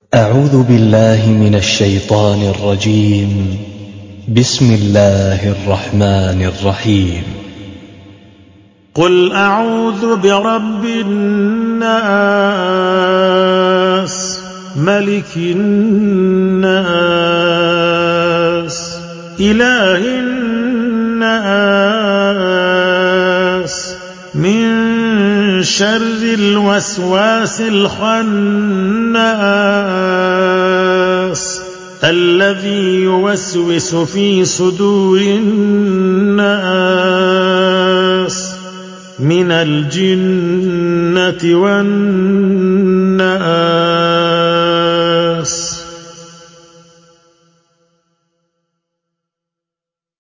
أعوذ بالله من الشيطان الرجيم. بسم الله الرحمن الرحيم. قل أعوذ برب الناس ملك الناس إله الناس من شر الوسواس الخناس الذي يوسوس في صدور الناس من الجنة والناس.